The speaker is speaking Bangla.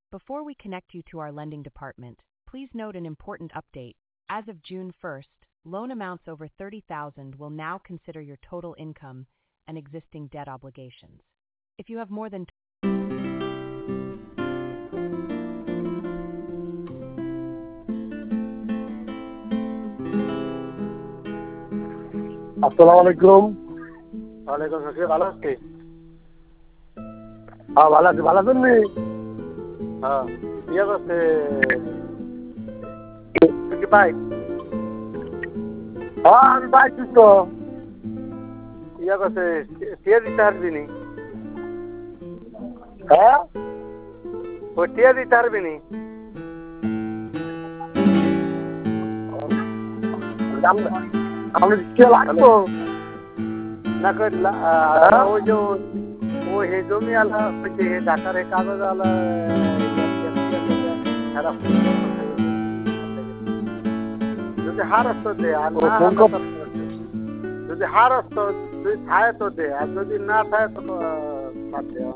Before we connect you to our lending department, please note an important update. As of June 1st, loan amounts over $30,000 will now consider your total income and existing debt obligations. If you have more than আসসালামু আলাইকুম। ওয়ালাইকুম আসসালাম। ভালো আছি? হ্যাঁ ভালো আছি। ভালো আছেন নি? হ্যাঁ। ইয়ে করছে তুই কি পাই? হ্যাঁ আমি পাইছি তো। ইয়ে করছে টিয়া দিতে পারবি নি? হ্যাঁ ওই টিয়া দিতে পারবি নি? আমি কে লাগবো? না ওই যে ওই হে জমি আলা ওই যে ঢাকার হে কাগজ আলা যদি হারস তো দে আর না যদি হারস তো তুই থাকে তো দে আর যদি না থাকে তো বাদ দে।